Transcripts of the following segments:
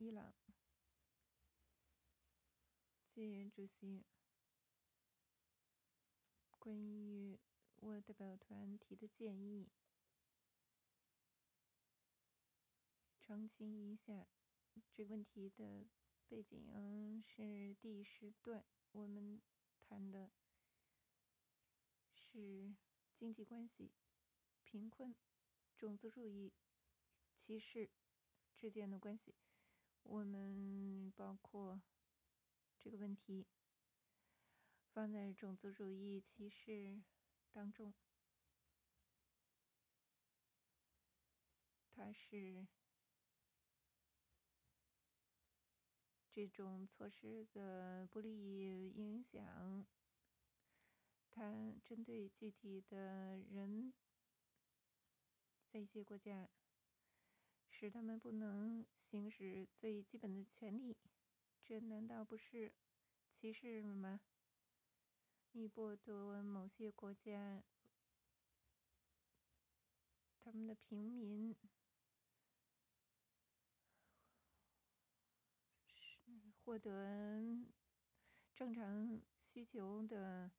伊朗借主席关于我代表团提的建议，澄清一下这个问题的背景是第10段，我们谈的是经济关系、贫困、种族主义、歧视之间的关系。我们包括这个问题放在种族主义歧视当中，它是这种措施的不利影响，它针对具体的人，在一些国家使他们不能行使最基本的权利，这难道不是歧视吗？你剥夺某些国家他们的平民获得正常需求的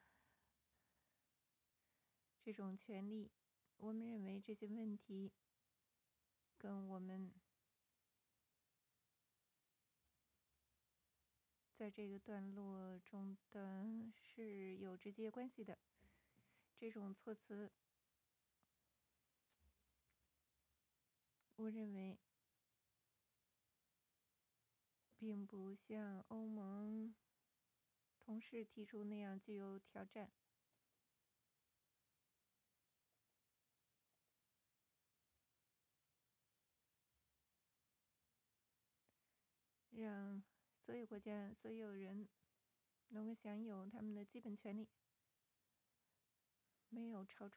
这种权利，我们认为这些问题跟我们在这个段落中的是有直接关系的。这种措辞，我认为并不像欧盟同事提出那样具有挑战。让所有国家、所有人能够享有他们的基本权利，没有超出